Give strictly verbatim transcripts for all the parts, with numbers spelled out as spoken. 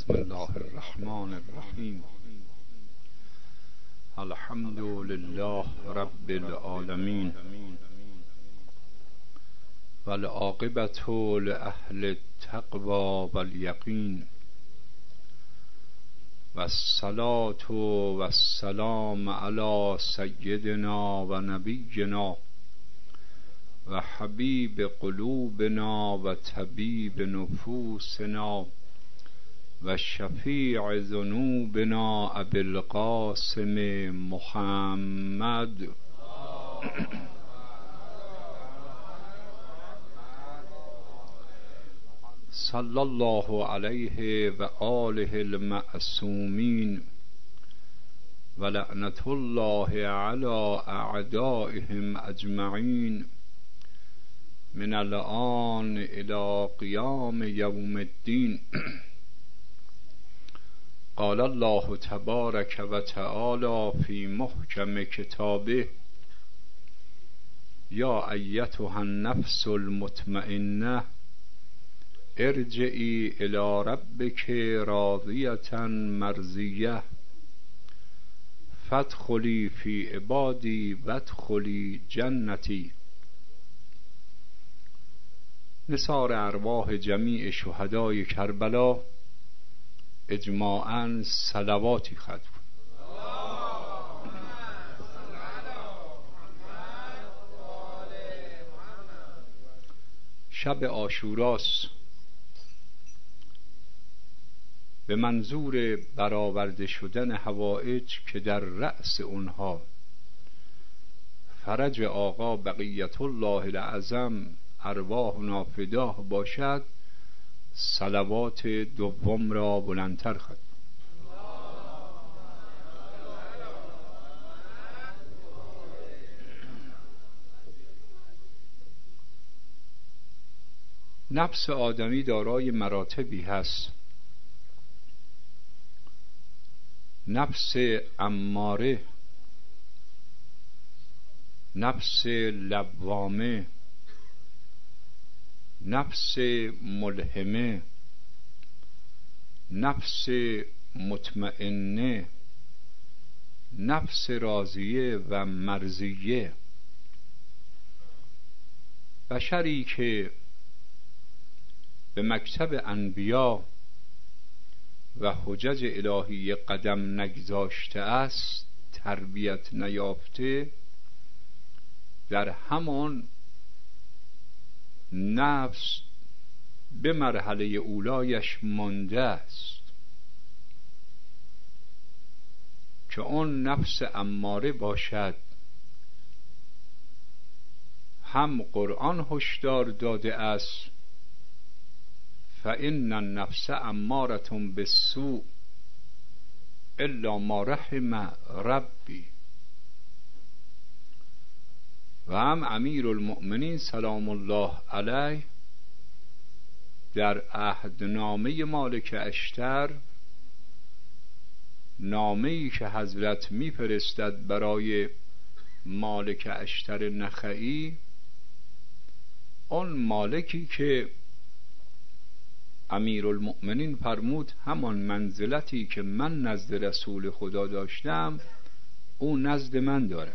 بسم الله الرحمن الرحیم. الحمد لله رب العالمین والعاقبة لأهل التقوى واليقین والصلاة والسلام على سیدنا و نبینا و حبیب قلوبنا و طبیب نفوسنا و شفیع ذنوبنا ابی القاسم محمد صلی الله علیه و آله المعصومین و لعنت الله علی اعدائهم اجمعین من الآن الى قیام یوم الدین. قال الله تبارک و تعالی فی محکم کتابه: یا ایتها النفس المطمئنه ارجعی الی ربک راضیة مرضیه فادخلی فی عبادی وادخلی جنتی. نثار ارواح جمیع شهدای کربلا اجماعاً صلواتی ختم. شب عاشوراست. به منظور برآورده شدن حوائج که در رأس اونها فرج آقا بقیت الله العظم ارواحنا فداه باشد، صلوات دوم را بلندتر خواند. نفس آدمی دارای مراتبی هست. نفس اماره، نفس لوامه، نفس ملهمه، نفس مطمئنه، نفس راضیه و مرضیه. بشری که به مکتب انبیا و حجج الهی قدم نگذاشته است، تربیت نیافته، در همان نفس به مرحله اولایش مانده است که اون نفس اماره باشد. هم قرآن هشدار داده است: فإن النفس امارة بالسوء الا ما رحم ربی. و هم امیر المؤمنین سلام الله علیه در عهدنامه مالک اشتر، نامه‌ای که حضرت میفرستد برای مالک اشتر نخعی، اون مالکی که امیر المؤمنین فرمود همان منزلتی که من نزد رسول خدا داشتم او نزد من دارد.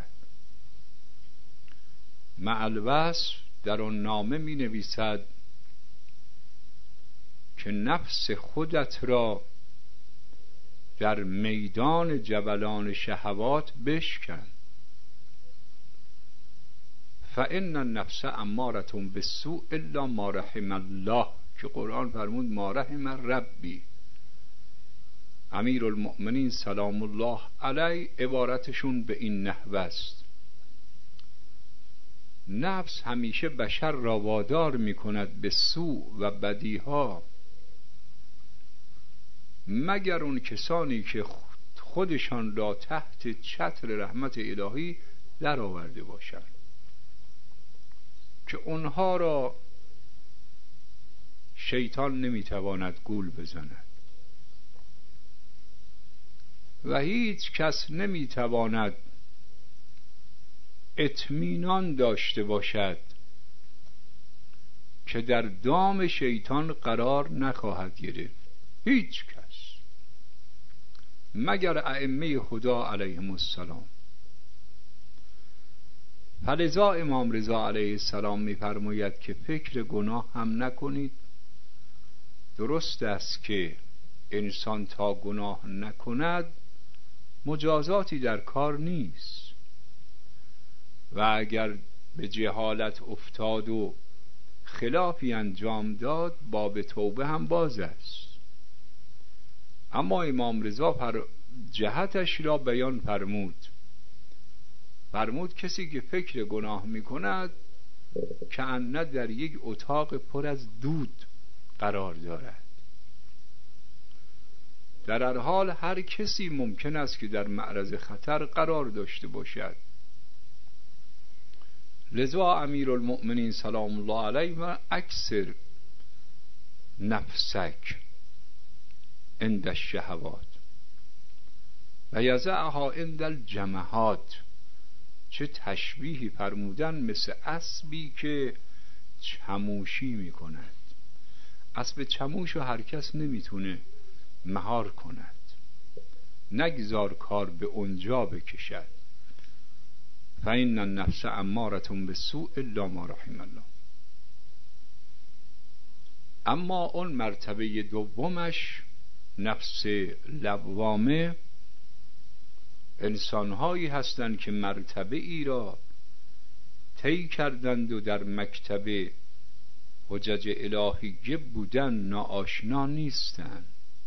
مع الوصف در آن نامه می نویسد که نفس خودت را در میدان جولان شهوات بشکن. فإن النفس امارة بالسوء الا ما رحم الله، که قرآن فرمود ما رحم ربی. امیر المؤمنین سلام الله علیه عبارتشون به این نحو است: نفس همیشه بشر را وادار می کند به سوء و بدیها، مگر اون کسانی که خودشان را تحت چتر رحمت الهی در آورده باشند، که اونها را شیطان نمی تواند گول بزند و هیچ کس نمی تواند اطمینان داشته باشد که در دام شیطان قرار نخواهد گرفت. هیچ کس. مگر ائمه خدا علیهم السلام. فلذا امام رضا علیه السلام می‌فرماید که فکر گناه هم نکنید. درست است که انسان تا گناه نکند مجازاتی در کار نیست و اگر به جهالت افتاد و خلافی انجام داد باب توبه هم باز است. اما امام رضا پر جهتش را بیان فرمود. فرمود کسی که فکر گناه میکند که انه در یک اتاق پر از دود قرار دارد. در هر حال هر کسی ممکن است که در معرض خطر قرار داشته باشد. لذا امیرالمؤمنین سلام الله علیه و اکثر نفسک عند الشهوات و یضعها عند الجمهات. چه تشبیهی فرمودن، مثل اسبی که چموشی میکند. اسب چموش رو هر کس نمیتونه مهار کند. نگذار کار به اونجا بکشد. فإن النفس امارة بالسوء الا ما رحم الله. اما اون مرتبه دومش نفس لوامه، انسانهایی هستند که مرتبه ای را طی کردند و در مکتب حجج الهیه بودن ناآشنا نیستند.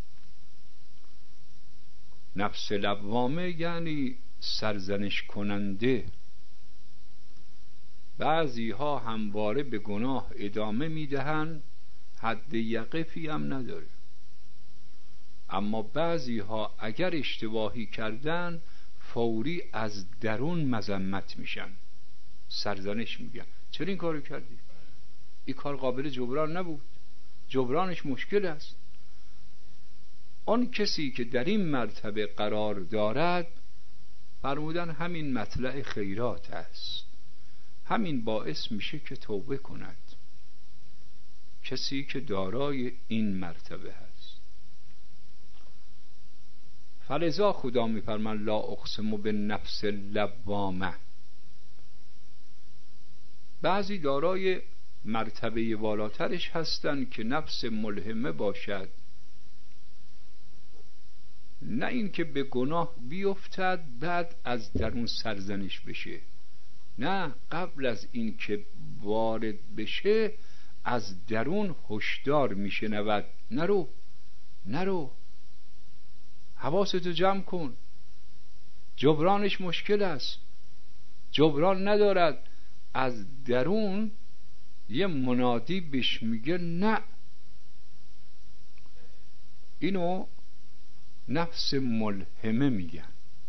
نفس لوامه یعنی سرزنش کننده. بعضی ها همواره به گناه ادامه میدهند، حد یقفی هم نداره. اما بعضی ها اگر اشتباهی کردن فوری از درون مذمت میشن، سرزنش میگن چرا این کارو کردی؟ این کار قابل جبران نبود، جبرانش مشکل است. آن کسی که در این مرتبه قرار دارد فرمودن همین مطلع خیرات است، همین باعث میشه که توبه کند. کسی که دارای این مرتبه هست. فلذا خدا میفرماید لا اقسم بالنفس اللوامه. بعضی دارای مرتبه والاترش هستند که نفس ملهمه باشد، نه این که به گناه بیفتد بعد از درون سرزنش بشه، نه قبل از این که وارد بشه از درون هشدار میشنود نرو نرو، حواستو جمع کن، جبرانش مشکل است، جبران ندارد. از درون یه منادی بهش میگه نه. اینو نفس ملهمه میگن.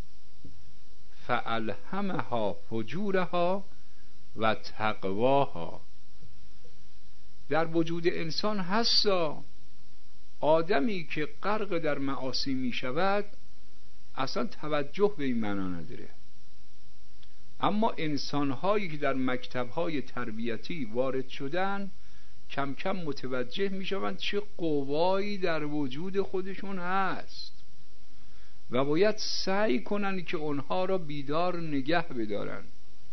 فالهمها فجورها و تقواها. در وجود انسان هستا آدمی که غرق در معاصی می شود اصلا توجه به این معنا نداره، اما انسانهایی که در مکتبهای تربیتی وارد شدن کم کم متوجه می شوند چه قوایی در وجود خودشون هست و باید سعی کنن که اونها را بیدار نگه بدارن.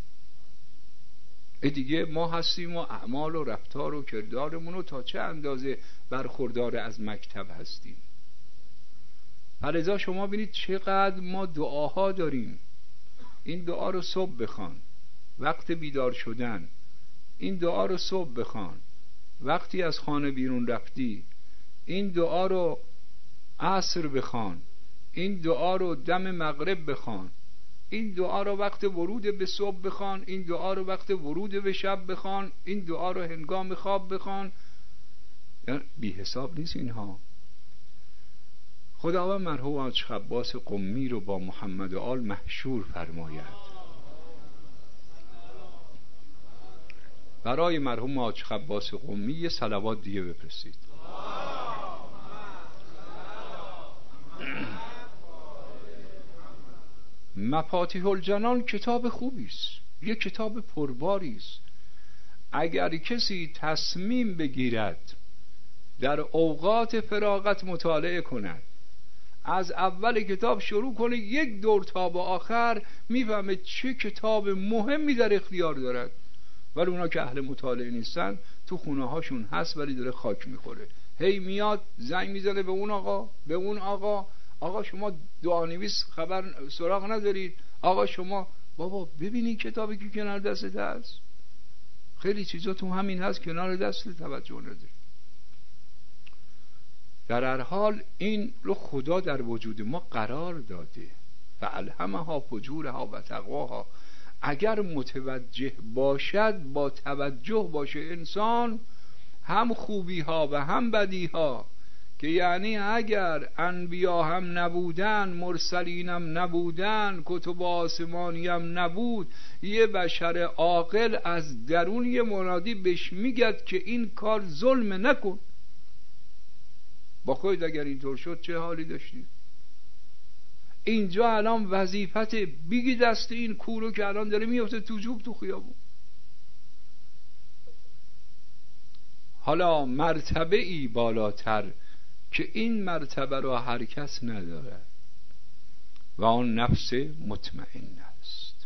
دیگه ما هستیم و اعمال و رفتار و کردارمون رو تا چه اندازه برخوردار از مکتب هستیم. فلذا شما ببینید چقدر ما دعاها داریم. این دعا رو صبح بخوان وقت بیدار شدن، این دعا رو صبح بخوان وقتی از خانه بیرون رفتی، این دعا رو عصر بخوان، این دعا رو دم مغرب بخوان، این دعا رو وقت ورود به صبح بخوان، این دعا رو وقت ورود به شب بخوان، این دعا رو هنگام خواب بخوان. بی حساب نیست اینها. خداوند مرحوم حاج عباس قمی رو با محمد و آل محشور فرماید. برای مرحوم حاج عباس قمی یه صلوات دیگه بفرستید. مفاتیح الجنان کتاب خوبی است، یه کتاب پرباری است. اگر کسی تصمیم بگیرد در اوقات فراغت مطالعه کند، از اول کتاب شروع کنه یک دور تا به آخر، میفهمه چه کتاب مهمی در اختیار دارد. ولی اونا که اهل مطالعه نیستن تو خونه هاشون هست ولی داره خاک میخوره. هی میاد زنگ میزنه به اون آقا، به اون آقا، آقا شما دعانویس خبر سراغ ندارید؟ آقا شما، بابا ببینی کتابی که کنار دستت هست، خیلی چیزا تو همین هست کنار دستت، توجه نداری. در هر حال این رو خدا در وجود ما قرار داده و الهمها فجورها و تقواها. اگر متوجه باشد، با توجه باشه انسان، هم خوبی ها و هم بدی ها، که یعنی اگر انبیا هم نبودن، مرسلین هم نبودن، کتب آسمانی هم نبود، یه بشر عاقل از درون یه منادی بهش میگد که این کار ظلم نکن. با خود اگر اینطور شد چه حالی داشتی؟ اینجا الان وظیفت بیگی دست این کورو که الان داره میفته تو جوب تو خیابون. حالا مرتبه ای بالاتر که این مرتبه را هر کس نداره و آن نفس مطمئن است.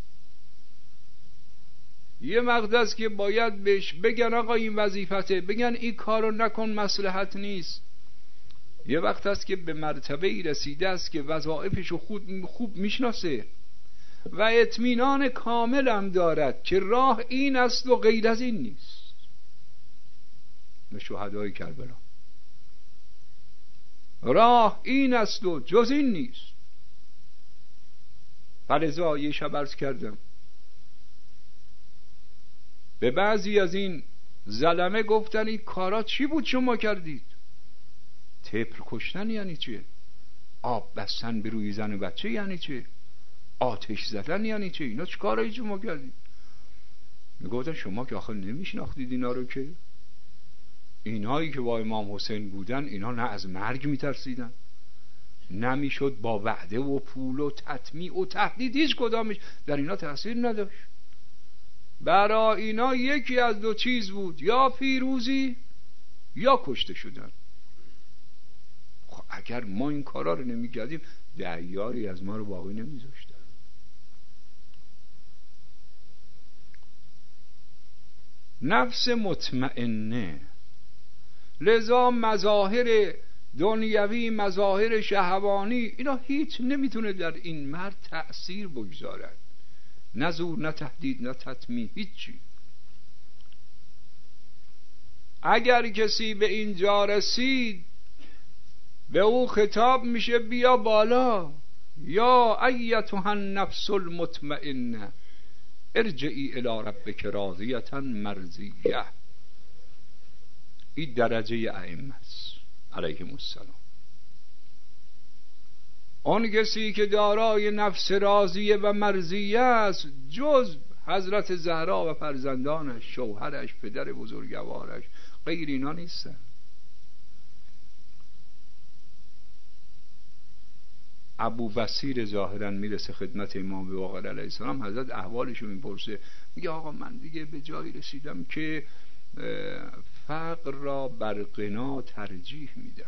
یه مقدس که باید بهش بگن آقا این وظیفته، بگن این کارو نکن مصلحت نیست. یه وقت است که به مرتبه ای رسیده است که وظایفشو خود خوب میشناسه و اطمینان کامل هم دارد که راه این است و غیر از این نیست. به شهدای کربلا راه این است و جز این نیست. فلذا یه شب عرض کردم به بعضی از این ظلمه، گفتن این کارا چی بود شما کردید؟ تپر کشتن یعنی چه؟ آب بستن به روی زن و بچه یعنی چه؟ آتش زدن یعنی چه؟ اینا چه کارایی شما کردید؟ میگفتن شما که آخر نمیشناختید اینا رو، که اینایی که با امام حسین بودن اینا نه از مرگ میترسیدن، نمیشد با وعده و پول و تطمیع و تهدید هیچ کدامش در اینا تاثیر نداشت. برای اینا یکی از دو چیز بود، یا پیروزی یا کشته شدن. خب اگر ما این کارا رو نمیکردیم دیاری از ما رو باقی نمیذاشتن. نفس مطمئنه. لذا مظاهر دنیوی، مظاهر شهوانی، اینا هیچ نمیتونه در این مرد تأثیر بگذارد، نه زور، نه تهدید، نه تطمیع، هیچی. اگر کسی به اینجا رسید به او خطاب میشه بیا بالا، یا ایتها النفس المطمئنه ارجعی الی ربک راضیة مرضیه. این درجه ائمه است علیهم السلام. آن کسی که دارای نفس راضیه و مرضیه است جز حضرت زهرا و فرزندانش، شوهرش، پدر بزرگوارش، غیر اینا نیستن. ابو بصیر ظاهرا میرسه خدمت امام باقر علیه السلام، حضرت احوالشو میپرسه، میگه آقا من دیگه به جایی رسیدم که فقر را بر غنا ترجیح میدم،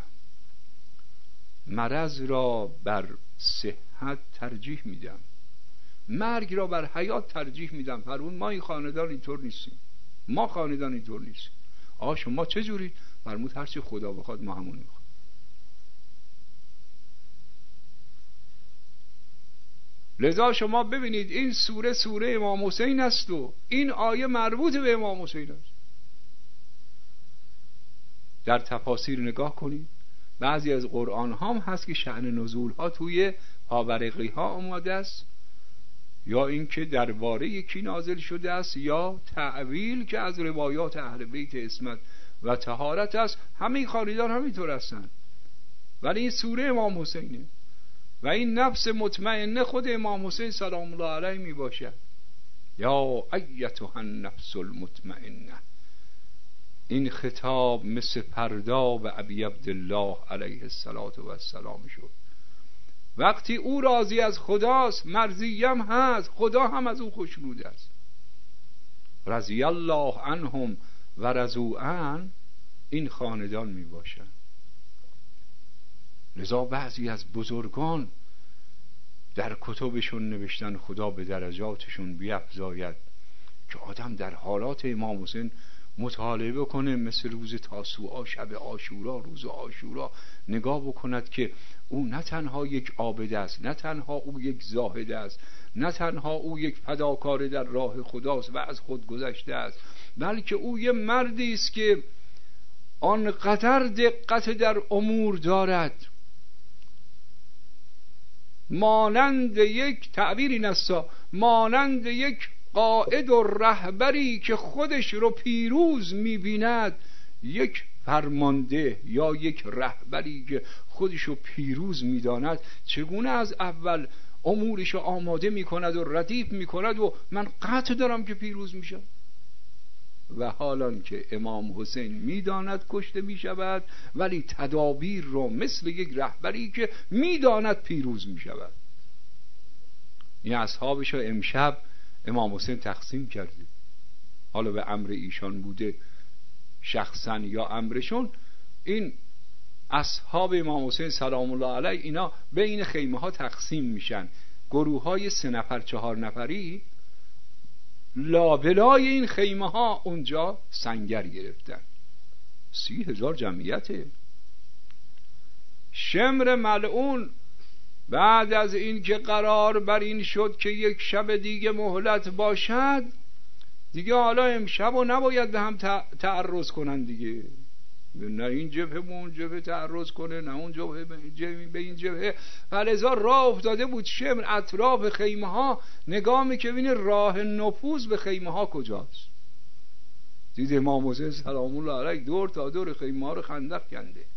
مرض را بر صحت ترجیح میدم، مرگ را بر حیات ترجیح میدم. فرمود ما این خاندان اینطور نیستیم، ما خاندان اینطور نیستیم. آقا شما چه جوری؟ فرمود هرچی خدا بخواد ما همون میخواد. لذا شما ببینید این سوره سوره امام حسین است و این آیه مربوط به امام حسین است. در تفاسیر نگاه کنید، بعضی از قرآن ها هم هست که شأن نزول ها توی پاورقی ها آمده است، یا اینکه درباره یکی نازل شده است، یا تعویل که از روایات اهل بیت عصمت و طهارت است. همه خاندان همینطور هستند، ولی این سوره امام حسینه و این نفس مطمئنه خود امام حسین سلام الله علیه می باشد. یا ایتها النفس المطمئنه. این خطاب مثل فردا و ابی عبدالله علیه السلام شد. وقتی او راضی از خداست، مرضیم هست، خدا هم از او خوشنود است. رضی الله عنهم و رضوا عنه، این خاندان می باشد. لذا بعضی از بزرگان در کتبشون نوشتن خدا به درجاتشون بیفزاید که آدم در حالات امام حسین مطالعه بکنه، مثل روز تاسوعا، شب عاشورا، روز عاشورا نگاه بکند که او نه تنها یک عابد است، نه تنها او یک زاهد است، نه تنها او یک فداکار در راه خداست و از خود گذشته است، بلکه او یه مردی است که آنقدر دقت در امور دارد، مانند یک تعبیری نسا مانند یک قائد و رهبری که خودش رو پیروز می‌بیند، یک فرمانده یا یک رهبری که خودش رو پیروز می‌داند چگونه از اول امورش رو آماده می‌کند و ردیف می‌کند و من قطع دارم که پیروز میشم. و حالان که امام حسین می‌داند کشته می‌شود، ولی تدابیر رو مثل یک رهبری که می‌داند پیروز می‌شود. این اصحابش رو امشب امام حسین تقسیم کرده، حالا به امر ایشان بوده شخصا یا امرشون. این اصحاب امام حسین سلام الله علیه اینا بین خیمه ها تقسیم میشن، گروه های سه نفر چهار نفری، لابلای این خیمه ها اونجا سنگر گرفتن. سی هزار جمعیته. شمر ملعون بعد از این که قرار بر این شد که یک شب دیگه مهلت باشد، دیگه حالا امشب و نباید به هم تعرض کنن دیگه، نه این جبهه به اون جبهه تعرض کنه، نه اون جبهه به این جبهه. فلذا راه افتاده بود شمر اطراف خیمه ها نگاه میکنه راه نفوذ به خیمه ها کجاست. دید امام حسین سلام الله علیه دور تا دور خیمه ها رو خندق کنده.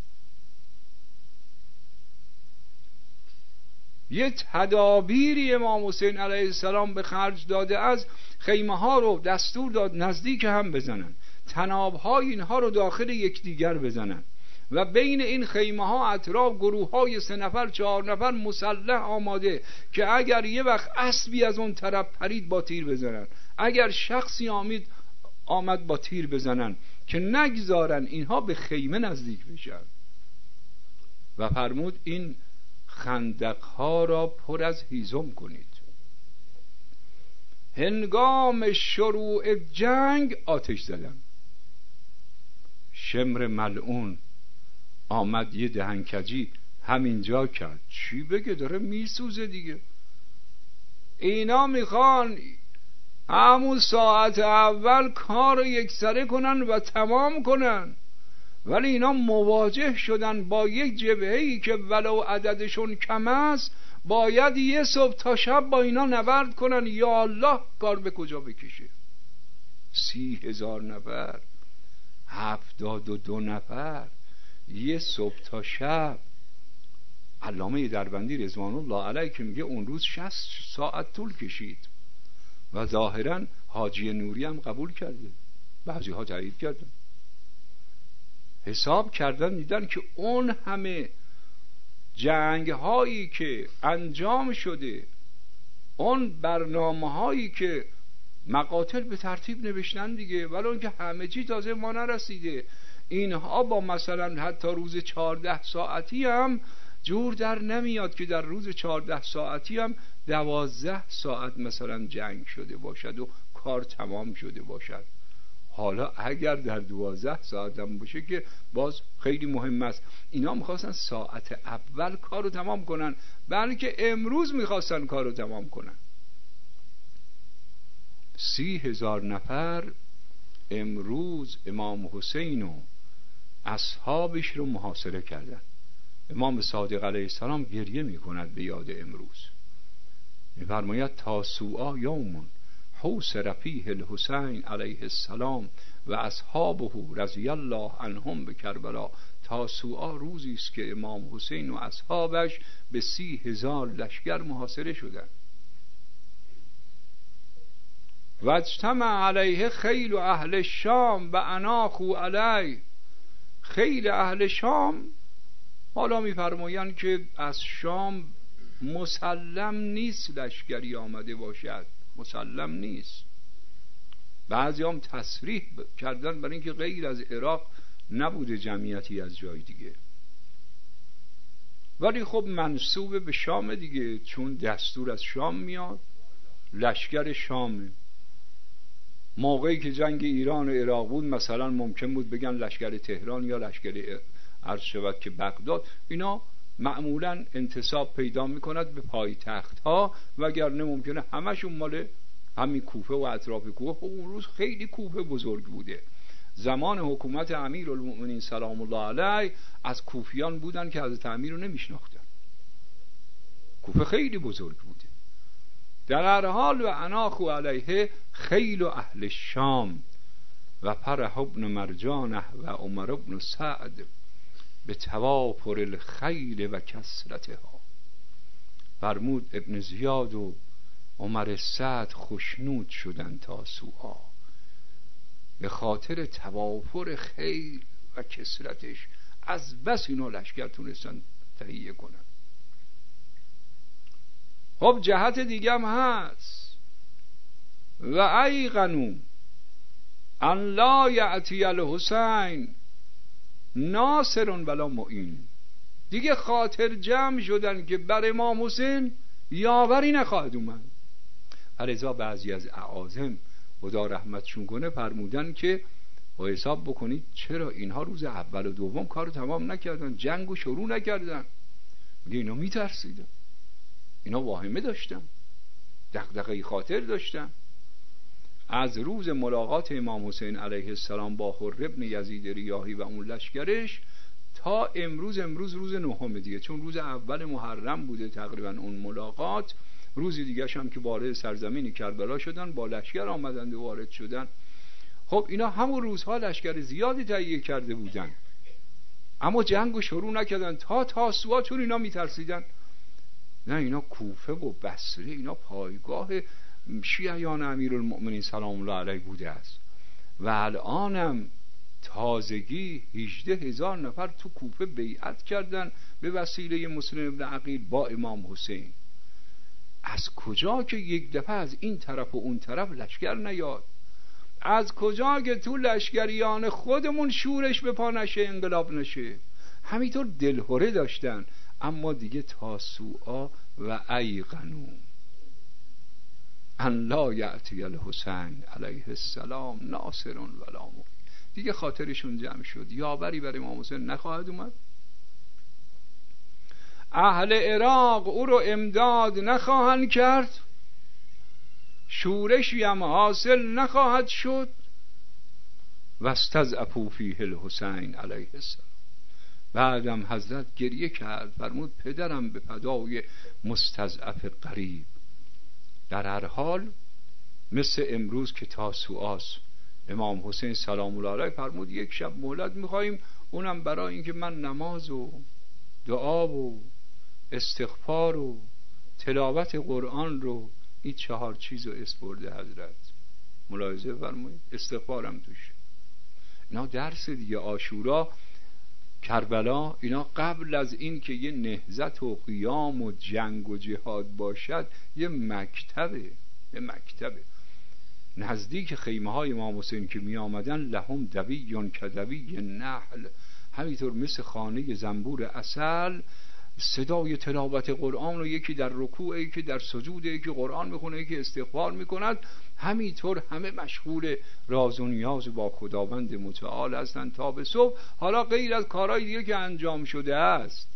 یه تدابیری امام حسین علیه السلام به خرج داده، از خیمه ها رو دستور داد نزدیک هم بزنن، تناب های اینها رو داخل یکدیگر بزنن و بین این خیمه ها اطراف گروه های سه نفر چهار نفر مسلح آماده که اگر یه وقت اسبی از اون طرف پرید با تیر بزنن، اگر شخصی آمد آمد با تیر بزنن، که نگذارن اینها به خیمه نزدیک بشن. و فرمود این خندقها را پر از هیزم کنید. هنگام شروع جنگ آتش زدن. شمر ملعون آمد یه دهنکجی همینجا کرد، چی بگه، داره میسوزه دیگه. اینا میخوان همون ساعت اول کار رو یکسره کنن و تمام کنن، ولی اینا مواجه شدن با یک جبهه‌ای که ولو عددشون کم است باید یه صبح تا شب با اینا نبرد کنن. یا الله کار به کجا بکشه. سی هزار نفر، هفتاد و دو نفر، یه صبح تا شب. علامه دربندی رضوان الله علیه که میگه اون روز شصت ساعت طول کشید و ظاهرا حاجی نوری هم قبول کرده، بعضی ها تایید کردن. حساب کردن دیدن که اون همه جنگ هایی که انجام شده، اون برنامه هایی که مقاتل به ترتیب نوشتن دیگه، ولی اون که همه چی تازه ما نرسیده، اینها با مثلا حتی روز چهارده ساعتی هم جور در نمیاد که در روز چهارده ساعتی هم دوازده ساعت مثلا جنگ شده باشد و کار تمام شده باشد. حالا اگر در دوازده ساعت هم باشه که باز خیلی مهم است. اینا میخواستن ساعت اول کار رو تمام کنن، بلکه امروز میخواستن کار رو تمام کنن. سی هزار نفر امروز امام حسین و اصحابش رو محاصره کردن. امام صادق علیه السلام گریه میکند به یاد امروز، میفرماید تاسوعا یومون حوصر فیه الحسین علیه السلام و اصحابه رضی الله عنهم به کربلا. تاسوعا روزی است که امام حسین و اصحابش به سی هزار لشکر محاصره شدند. و اجتمع علیه خیل اهل شام و اناخو علیه. خیل اهل شام حالا میفرمایند که از شام مسلم نیست لشکری آمده باشد، مسلم نیست. بعضی هم تصریح کردن برای اینکه غیر از عراق نبوده جمعیتی از جای دیگه. ولی خب منسوب به شام دیگه، چون دستور از شام میاد، لشکر شامه. موقعی که جنگ ایران و عراق بود مثلا ممکن بود بگن لشکر تهران یا لشکر عرض شود که بغداد. اینا معمولا انتساب پیدا میکند به پایتخت ها، وگرنه ممکنه همشون مال همین کوفه و اطراف کوفه. خب اون روز خیلی کوفه بزرگ بوده. زمان حکومت امیرالمؤمنین سلام الله علیه از کوفیان بودن که حضرت امیر رو نمیشناختن. کوفه خیلی بزرگ بوده. در هر حال و اناخو علیه خیل و اهل شام و پرح ابن مرجانه و عمر ابن سعد به توافر الخیل و کثرتها. فرمود ابن زیاد و عمر سعد خوشنود شدن تا سوها به خاطر توافر خیل و کثرتش. از بس اینا لشکر تونستن تهیه کنن. خب جهت دیگه هم هست. و ایقنوا ان لا یأتی الحسین ناصر ولا معین. دیگه خاطر جمع شدن که بر امام حسین یاوری نخواهد اومد. لذا بعضی از اعاظم خدا رحمتشون کنه فرمودن که با حساب بکنید چرا اینها روز اول و دوم کارو تمام نکردن، جنگو شروع نکردن. میگه اینا میترسیدن، اینا واهمه داشتن، دغدغه خاطر داشتن. از روز ملاقات امام حسین علیه السلام با حر ابن یزید ریاحی و اون لشکرش تا امروز، امروز روز نهم دیگه، چون روز اول محرم بوده تقریبا اون ملاقات، روز دیگه هم که وارد سرزمین کربلا شدن با لشکر آمدند و وارد شدن. خب اینا همون روزها لشکر زیادی تهیه کرده بودن اما جنگو شروع نکردن تا تاسوعا، چون اینا میترسیدن. نه اینا کوفه و بصره اینا پایگاه شیعیان امیرالمؤمنین سلام الله علیه بوده است و الانم تازگی هجده هزار نفر تو کوفه بیعت کردن به وسیله مسلم ابن عقیل با امام حسین. از کجا که یک دفعه از این طرف و اون طرف لشکر نیاد؟ از کجا که تو لشکریان خودمون شورش به پا نشه، انقلاب نشه؟ همینطور دلهره داشتن. اما دیگه تاسوعا و ایقنوا ان لا یأتی الحسین علیه السلام ناصر ولا معین. دیگه خاطرشون جمع شد، یاوری بر امام حسین نخواهد اومد. اهل عراق او رو امداد نخواهند کرد، شورشی هم حاصل نخواهد شد. و استضعفوا فیه الحسین علیه السلام. بعدم حضرت گریه کرد، فرمود پدرم به فدای مستضعف غریب. در هر حال مثل امروز که تاسوعاست، امام حسین سلام الله علیه فرمود یک شب مهلت میخواییم، اونم برای اینکه من نماز و دعا و استغفار و تلاوت قرآن رو، این چهار چیز رو اسپرده حضرت. ملاحظه فرمایید، استغفارم توش. اینا درس دیگه. عاشورا، کربلا، اینا قبل از این که یه نهضت و قیام و جنگ و جهاد باشد یه مکتبه، یه مکتبه. نزدیک خیمه های امام حسین که می آمدن لهم دویون کدوی نحل، همینطور مثل خانه زنبور عسل، صدای تلاوت قرآن و یکی در رکوع، یکی در سجود، یکی قرآن میخونه، یکی استغفار میکند. همینطور همه مشغول راز و نیاز با خداوند متعال هستند تا به صبح. حالا غیر از کارهای دیگه که انجام شده است.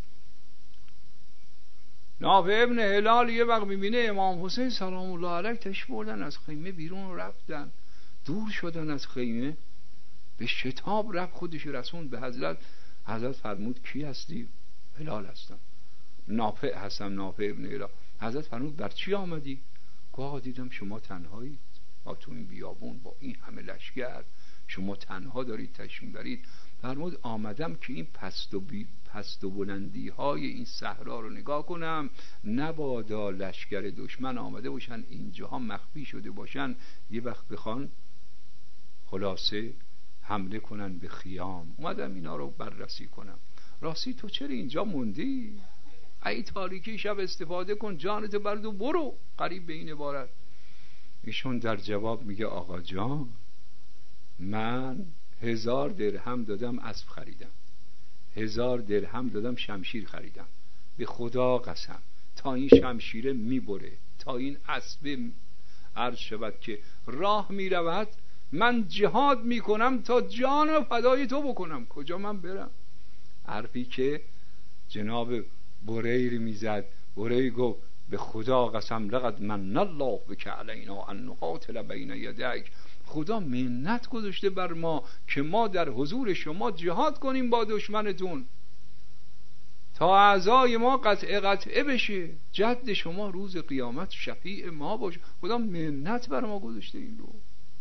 نافع ابن هلال یه وقت میبینه امام حسین سلام الله علیه تشریف بردن از خیمه بیرون و رفتن، دور شدن از خیمه، به شتاب رفت خودش رسوند به حضرت. حضرت فرمود کی هستی؟ هلال هستم. نافع هستم، نافع ابن هلال. حضرت فرمود بر چی آمدی؟ گاه دیدم شما تنهایید با تو این بیابون با این همه لشکر، شما تنها دارید تشریف برید. فرمود آمدم که این پست و, بی پست و بلندی های این صحرا رو نگاه کنم، نبادا لشکر دشمن آمده باشن اینجاها مخفی شده باشن، یه وقت بخوان خلاصه حمله کنن به خیام. اومدم اینا رو بررسی کنم. راستی تو چرا اینجا موندی؟ ای تاریکی شب استفاده کن، جانت برد و برو. قریب به این عبارت. ایشون در جواب میگه آقا جان، من هزار درهم دادم اسب خریدم، هزار درهم دادم شمشیر خریدم، به خدا قسم تا این شمشیره میبره، تا این اسب عرض شود که راه میرود، من جهاد میکنم تا جان فدای تو بکنم، کجا من برم؟ حرفی که جناب بریر میزد. بریر گفت به خدا قسم لقد من الله بک علینا ان نقاتل بین یدیک، خدا منت گذاشته بر ما که ما در حضور شما جهاد کنیم با دشمنتون تا اعضای ما قطعه قطعه بشه، جد شما روز قیامت شفیع ما باشه. خدا منت بر ما گذاشته این رو.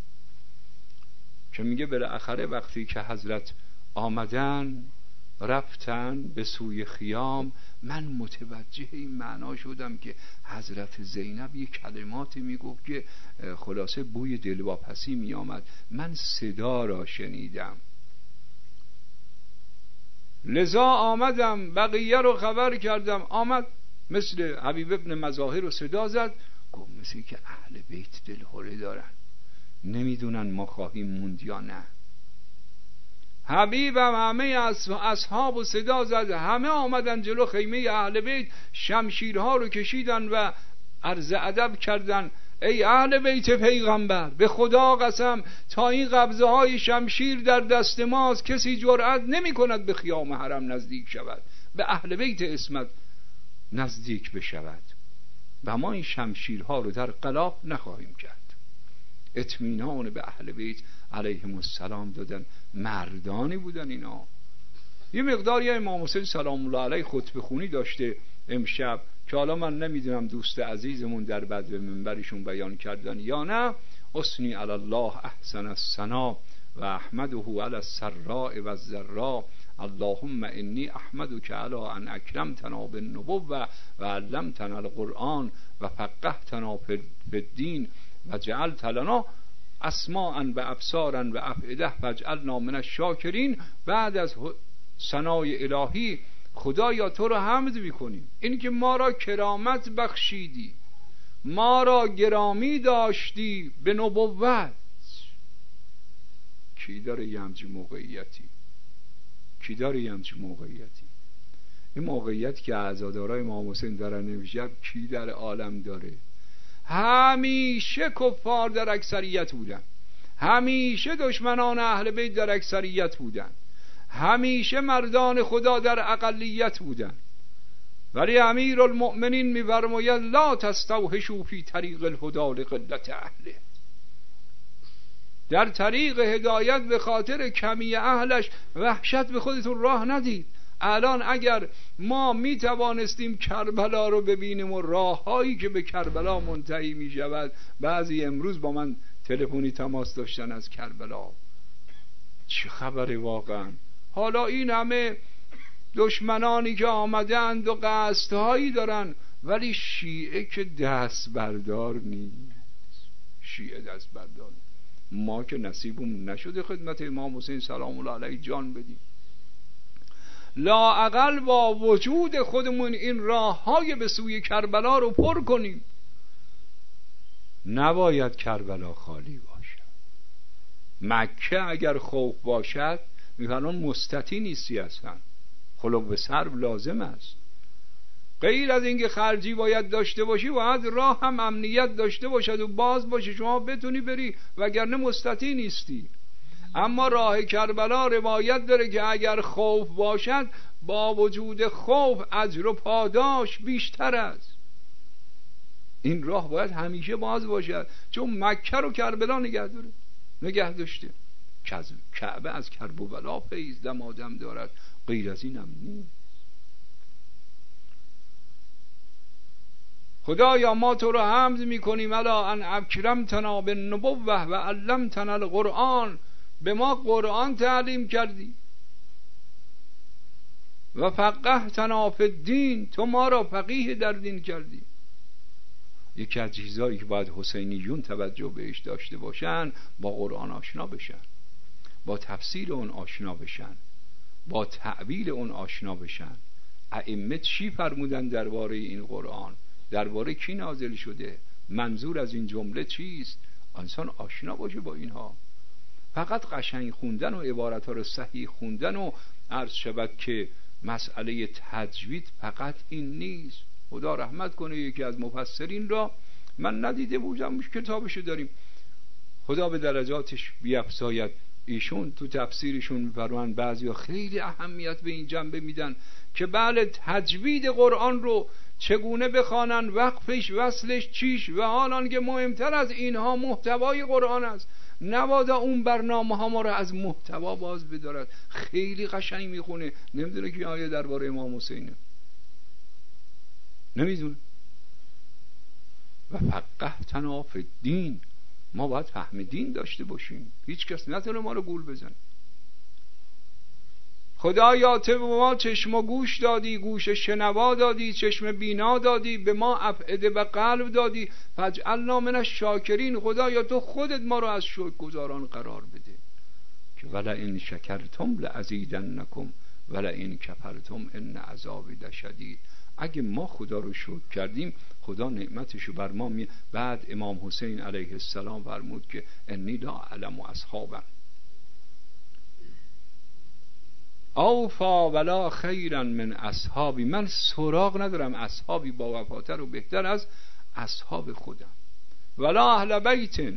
که میگه بالاخره وقتی که حضرت آمدن رفتن به سوی خیام، من متوجه این معنا شدم که حضرت زینب یک کلماتی میگفت که خلاصه بوی دلواپسی میآمد. من صدا را شنیدم، لذا آمدم بقیه رو خبر کردم. آمد مثل حبیب ابن مظاهر رو صدا زد، گفت مثل که اهل بیت دلهوره دارن، نمیدونن ما خواهیم موند یا نه. حبیبم همه اصحاب و صدا زد، همه آمدن جلو خیمه اهل بیت، شمشیرها رو کشیدن و عرض ادب کردن ای اهل بیت پیغمبر، به خدا قسم تا این قبضه های شمشیر در دست ماست کسی جرأت نمی کند به خیام حرم نزدیک شود، به اهل بیت اسمت نزدیک بشود و ما این شمشیرها رو در قلاف نخواهیم کرد. اطمینان به اهل بیت علیهم السلام دادن. مردانی بودن اینا. یه مقداری امام حسین سلام الله علیه خطبه خونی داشته امشب که حالا من نمیدونم دوست عزیزمون در بدو منبرشون بیان کردن یا نه. اثنی علی الله احسن الثنا و احمده علی السراء و الضراء، اللهم انی احمدک علی ان اکرمتنا بالنبوة و علمتنا القرآن و فقهتنا فی الدین و جعلت لنا اسماعا و ابصارا و افئده فاجعلنا من الشاکرین. بعد از ثنای الهی خدایا تو رو حمد میکنیم، این که ما را کرامت بخشیدی، ما را گرامی داشتی به نبوت. کی داره یه همچین موقعیتی؟ کی داره یه همچین موقعیتی؟ این موقعیت که عزادارای امام حسین دارن نمیشه کی در عالم داره؟ همیشه کفار در اکثریت بودن، همیشه دشمنان اهل بیت در اکثریت بودن، همیشه مردان خدا در اقلیت بودن. ولی امیر المؤمنین می‌فرماید لا تستوحشوا فی طریق الهدی لقلت اهله، در طریق هدایت به خاطر کمی اهلش وحشت به خودتون راه ندید. الان اگر ما می توانستیم کربلا رو ببینیم و راههایی که به کربلا منتهی می شود، بعضی امروز با من تلفنی تماس داشتن از کربلا، چه خبره واقعا؟ حالا این همه دشمنانی که آمدند و قصدهایی دارن، ولی شیعه که دست بردار نیست، شیعه دست بردار نیست. ما که نصیبمون نشده خدمت امام حسین سلام الله علیه جان بدیم، لااقل با وجود خودمون این راه های به سوی کربلا رو پر کنیم. نباید کربلا خالی باشد. مکه اگر خوف باشد میفرمان مستطیع نیستی هستن، خلوب سرب لازم است. غیر از اینکه خرجی باید داشته باشی و از راه هم امنیت داشته باشد و باز باشه شما بتونی بری، وگرنه مستطیع نیستی. اما راه کربلا روایت داره که اگر خوف باشد با وجود خوف اجر و پاداش بیشتر است. این راه باید همیشه باز باشد، چون مکه رو کربلا نگه داره، نگه داشته. کعبه از کرب و بلا فیض دمادم دارد، غیر از این هم نیست. خدایا ما تو رو حمد میکنیم الا ان اکرمتنا بالنبوة و علمتنا القرآن، به ما قرآن تعلیم کردی و فقهتنا فی الدین، تو ما را فقیه در دین کردی. یکی از چیزهایی که باید حسینیون توجه بهش داشته باشن، با قرآن آشنا بشن، با تفسیر اون آشنا بشن، با تعبیر اون آشنا بشن. ائمه چی فرمودن درباره این قرآن؟ درباره کی نازل شده؟ منظور از این جمله چیست؟ انسان آشنا باشه با اینها. فقط قشنگ خوندن و عبارت ها رو صحیح خوندن و عرض شود که مسئله تجوید فقط این نیست. خدا رحمت کنه یکی از مفسرین را من ندیده بودم، کتابشو داریم، خدا به درجاتش بیفزاید، ایشون تو تفسیرشون می‌فرمایند بعضیا خیلی اهمیت به این جنبه میدن که بله تجوید قرآن رو چگونه بخوانن، وقفش، وصلش چیش، و حالان که مهمتر از اینها محتوای قرآن است. نوادا اون برنامه ها ما رو از محتوا باز بدارد. خیلی قشنگ میخونه، نمیدونه که آیه درباره امام حسینه، نمیدونه. و فقهتنا فی الدین، ما باید فهم دین داشته باشیم، هیچ کس نتونه ما رو گول بزنه. خدایا تو به ما چشم و گوش دادی، گوش شنوا دادی، چشم بینا دادی، به ما افئده و قلب دادی، فاجعلنا من الشاکرین. خدایا تو خودت ما رو از شکرگزاران قرار بده که ولئن شکرتم لازیدنکم ولئن کفرتم ان عذابی لشدید. اگه ما خدا رو شکر کردیم خدا نعمتشو بر ما می. بعد امام حسین علیه السلام فرمود که انی لا اعلم اصحابا اوفا ولا خیرا من اصحابی، من سراغ ندارم اصحابی با وفاتر و بهتر از اصحاب خودم. ولا اهل بیت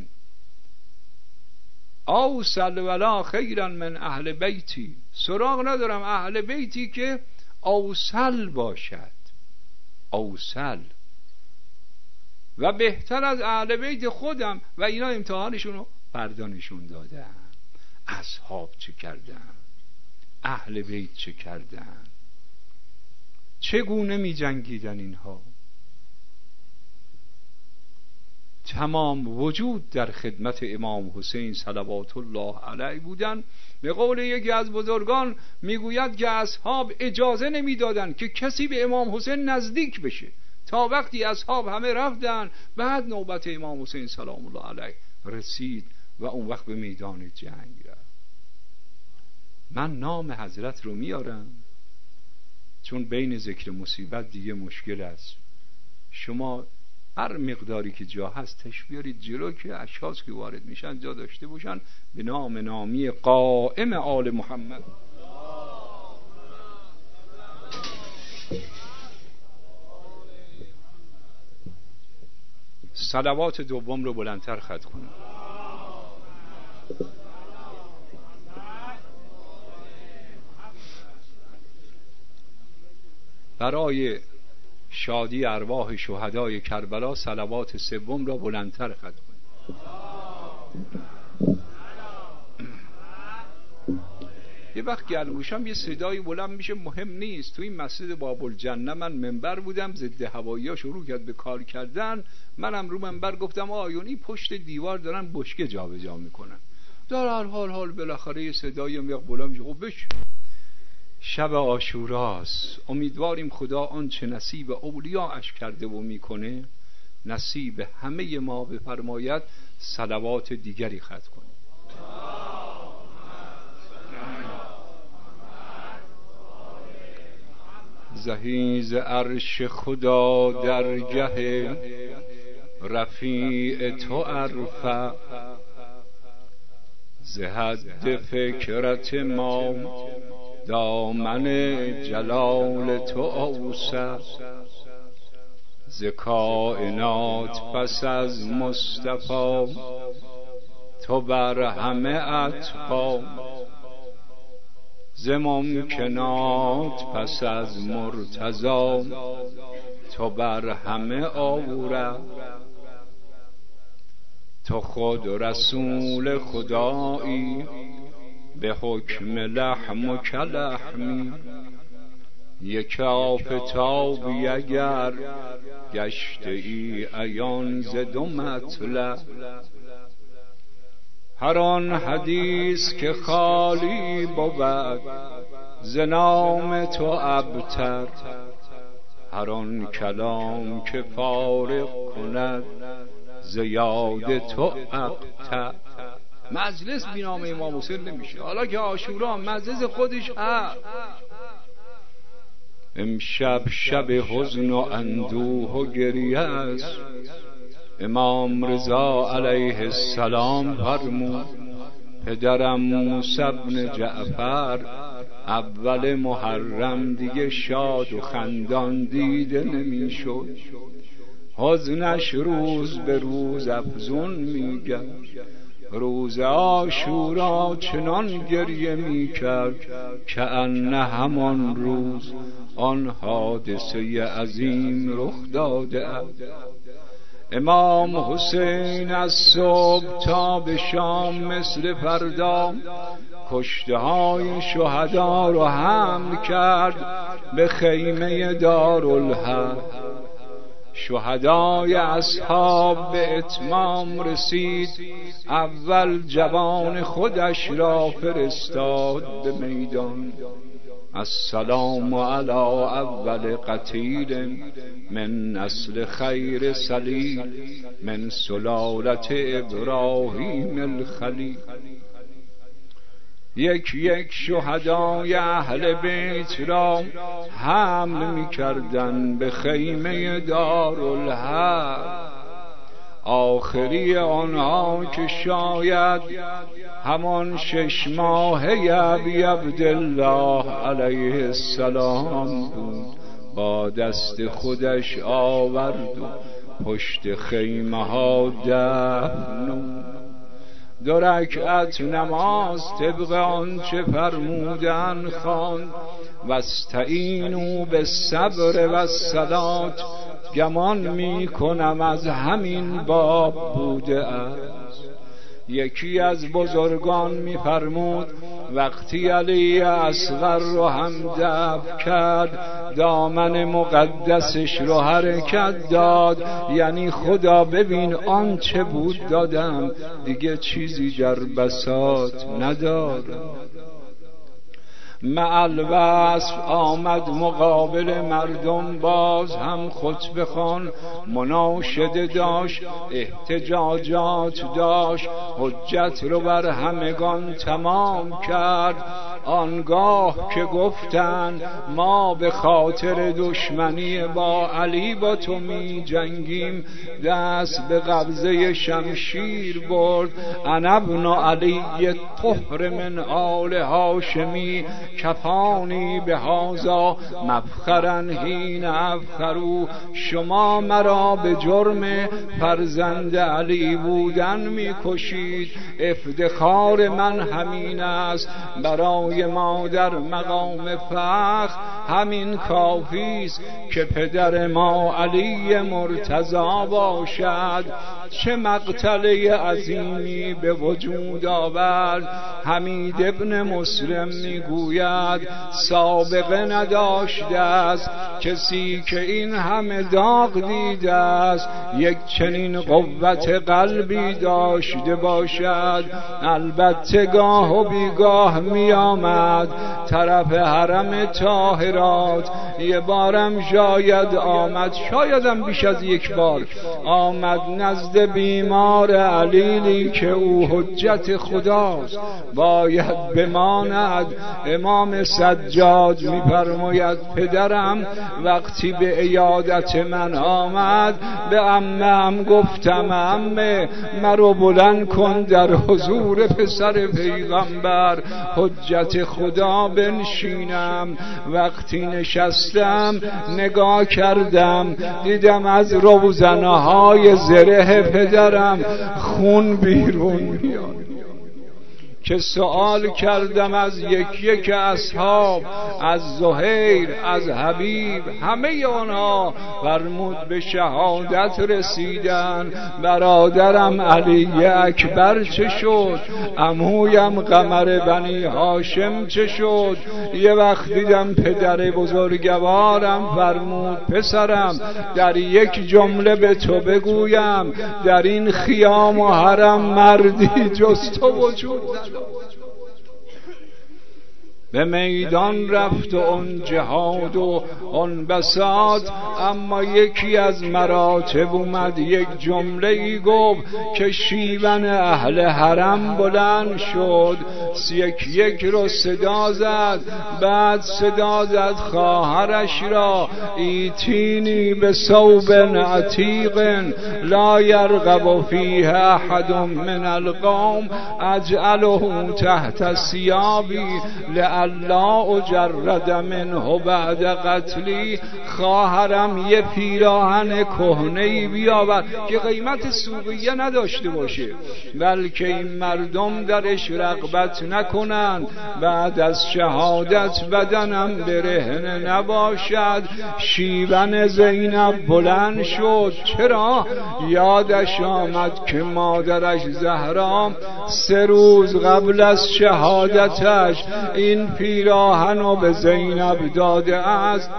اوصل ولا خیرا من اهل بیتی، سراغ ندارم اهل بیتی که اوصل باشد، اوصل و بهتر از اهل بیت خودم. و اینا امتحانشون رو فردا نشون دادن. اصحاب چه کردن، اهل بیت چه کردن، چگونه می جنگیدن اینها. تمام وجود در خدمت امام حسین صلوات الله علیه بودن. به قول یکی از بزرگان میگوید که اصحاب اجازه نمیدادن که کسی به امام حسین نزدیک بشه تا وقتی اصحاب همه رفتن، بعد نوبت امام حسین سلام الله علیه رسید و اون وقت به میدان جنگ رفت. من نام حضرت رو میارم چون بین ذکر مصیبت دیگه مشکل است. شما هر مقداری که جا هست تش بیارید جلو که اشخاص که وارد میشن جا داشته باشن. به نام نامی قائم آل محمد. صلوات دوم رو بلندتر خط کنم. برای شادی ارواح شهدای کربلا صلوات سوم را بلندتر خط کنید. یه وقت گلگوشم یه صدایی بلند میشه، مهم نیست. تو این مسجد باب الجنه من منبر بودم، ضد هوایی ها شروع کرد به کار کردن، منم رو منبر گفتم آیونی پشت دیوار دارن بشکه جا به جا میکنن. در هر حال حال بالاخره یه صدایی هم یک بلند میشه. خب بش شب عاشوراست، امیدواریم خدا آنچه نصیب اولیاءش کرده و میکنه نصیب همه ما بفرماید. صلوات دیگری خط کنیم. زهیز عرش خدا درگه رفیع تو عرفه، ز حد فکرت ما دامن جلال تو اوسع، ز کائنات پس از مصطفی تو بر همه اتقا، ز ممکنات پس از مرتضی تو بر همه آوره، تو خود رسول خدایی به حکم لحم و کلحمی، یک آفتابی اگر گشته ای عیان ز دو مطلع، هر آن حدیث که خالی بود ز نام تو ابتر، هر آن کلام که فارغ کند ز یاد تو اقطع. مجلس بی نام امام حسین نمیشه، حالا که عاشورا مجلس خودش هست. امشب شب حزن و اندوه و گریه است، امام رضا علیه السلام فرمود پدرم موسی بن جعفر اول محرم دیگه شاد و خندان دیده نمیشد، حزنش روز به روز افزون میگشت. روز عاشورا چنان گریه میکرد که انه همان روز آن حادثه عظیم رخ داده است. امام حسین از صبح تا به شام مثل فردا کشته های شهدا رو حمل کرد به خیمه دارالحرب. شهدای اصحاب به اتمام رسید، اول جوان خودش را فرستاد به میدان. السلام علی اول قتیل من نسل خیر سلیل من سلالت ابراهیم الخلیل. یک یک شهدای اهل بیت را حمل می کردن به خیمه دارالحرب. آخری آنها که شاید همان شش ماهه ابی عبدالله علیه السلام بود، با دست خودش آورد و پشت خیمه ها دفن. دو رکعت نماز طبق آنچه فرمودن خواند. واستعینوا بالصبر والصلاة، گمان می کنم از همین باب بوده است. یکی از بزرگان می فرمود وقتی علی اصغر رو هم دفن کرد دامن مقدسش رو حرکت داد، یعنی خدا ببین آنچه بود دادم، دیگه چیزی در بساط ندارم. مع الوصف آمد مقابل مردم، باز هم خطبه خوان، مناشده داشت، احتجاجات داشت، حجت رو بر همگان تمام کرد. آنگاه که گفتند ما به خاطر دشمنی با علی با تو می جنگیم، دست به قبضه شمشیر برد. انا ابن علی طهر من آل هاشمی کفانی به هازا مفخرن حین افخرو. شما مرا به جرم فرزند علی بودن می کشید، افتخار من همین است. برای ما در مقام فخر همین کافی است که پدر ما علی مرتضی باشد. چه مقتله عظیمی به وجود آورد. حمید ابن مسلم میگوید سابقه نداشته است کسی که این همه داغ دیده است یک چنین قوت قلبی داشته باشد. البته گاه و بیگاه می آمد طرف حرم طاهرات، یه بارم شاید آمد، شایدم بیش از یک بار آمد نزد بیمار علیلی که او حجت خداست، باید بماند. امام سجاد می‌فرماید پدرم وقتی به عیادت من آمد به عمم گفتم عمه مرا بلند کن در حضور پسر پیغمبر حجت خدا بنشینم. وقتی نشستم نگاه کردم دیدم از روزنه‌های زره پدرم خون بیرون میاد که سوال کردم از یک یک اصحاب، از زهیر، از حبیب، همه آنها فرمود به شهادت رسیدن. برادرم علی اکبر چه شد؟ عمویم قمر بنی هاشم چه شد؟ یه وقت دیدم پدر بزرگوارم فرمود پسرم در یک جمله به تو بگویم در این خیام و حرم مردی جز تو وجود ندارد. به میدان رفت و اون جهاد و اون بساط، اما یکی از مراتب اومد یک جمله ای گفت که شیون اهل حرم بلند شد. یک یک رو صدا زد. بعد صدا زد خواهرش را ایتینی به ثوب عتیق لا یرغب فیه احد من القوم اجعله تحت ثیابی لئلا اجرد منه بعد قتلی. خواهرم یه پیراهن کهنه‌ای بیاور که قیمت سوقیه نداشته باشه، بلکه این مردم درش رغبت نکنند. بعد از شهادت بدنم برهنه نباشد. شیون زینب بلند شد. چرا؟ یادش آمد که مادرش زهرا سه روز قبل از شهادتش این پیراهن رو به زینب داده است.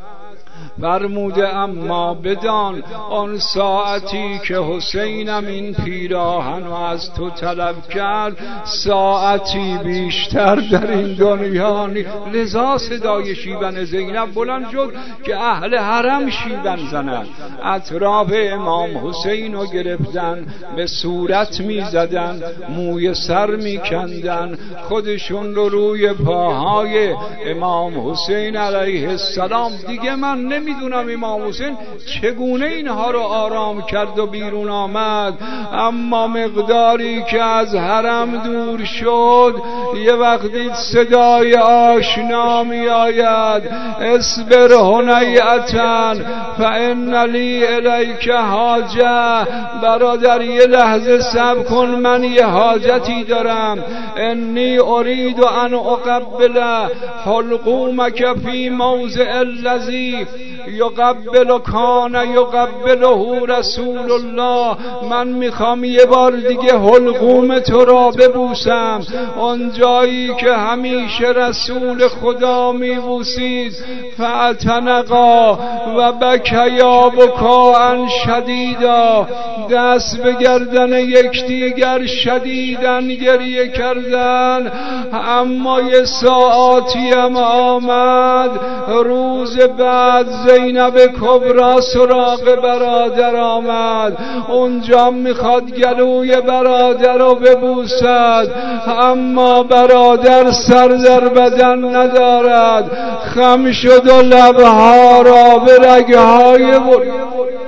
فرموده اما بدان آن ساعتی که حسینم این پیراهن رو از تو طلب کرد ساعتی بیشتر در این دنیا نی. لذا صدای شیون زینب بلند شد که اهل حرم شیون زنند. اطراف امام حسین رو گرفتن، به صورت می زدن، موی سر می کندن، خودشون رو روی پاهای امام حسین علیه السلام. دیگه من نمیدونم امام حسین چگونه اینها رو آرام کرد و بیرون آمد، اما مقداری که از حرم دور شد یه وقتی صدای آشنا می آید اصبر هنیئة فان لی الیک حاجه. برادر یه لحظه صبر کن، من یه حاجتی دارم. انی ارید ان اقبل حلقومک فی موضع الذی یقبل کان یقبله رسول الله. من میخوام یه بار دیگه حلقوم تو را ببوسم، اون جایی که همیشه رسول خدا میبوسید. فاعتنقا و بکیا بکاء شدیدا. دست به گردن یکدیگر شدیدن گریه کردن. اما یه ساعتی هم آمد، روز بعد زینب کبرا سراغ برادر آمد. اونجا میخواد گلوی برادر رو ببوسد، اما برادر سر در بدن ندارد. خم شد و لبها را به رگهای برید.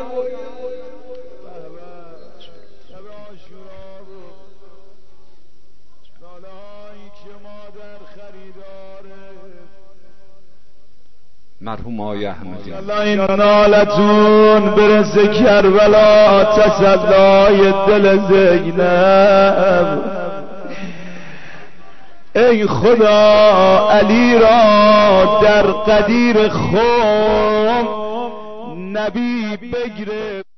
مرحوم آقای احمدی الله این نالتون برسه کربلا، تسلای دل زینب. ای خدا علی را در قدیر خود نبی بگیره.